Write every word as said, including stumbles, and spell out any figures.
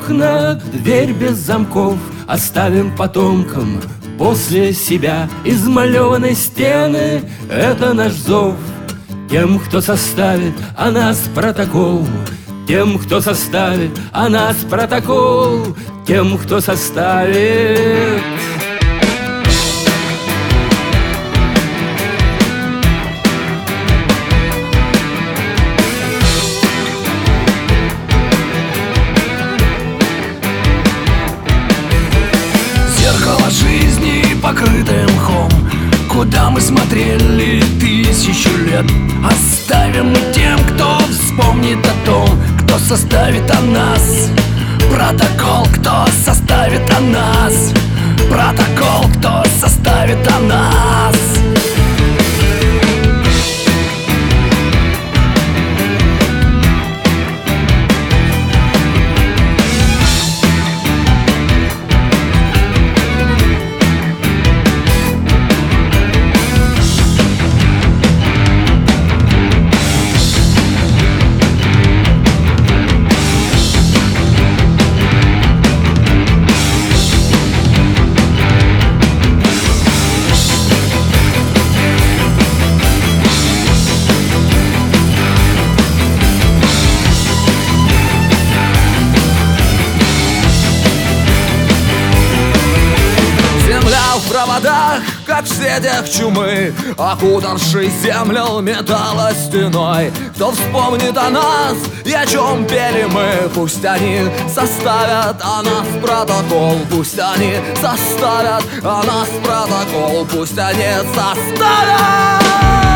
окна, дверь без замков оставим потомкам после себя. Измалеванные стены — это наш зов тем, кто составит о нас протокол. Тем, кто составит о нас протокол. Тем, кто составит. Зеркало жизни, покрытое мхом, куда мы смотрели тысячу лет. Оставим мы тем, кто вспомнит о том, кто составит о нас протокол, кто составит о нас протокол, кто составит о нас. В проводах, как в сетях чумы, окутавший землю металла стеной. Кто вспомнит о нас и о чем пели мы, пусть они составят о нас протокол. Пусть они составят о нас протокол. Пусть они составят.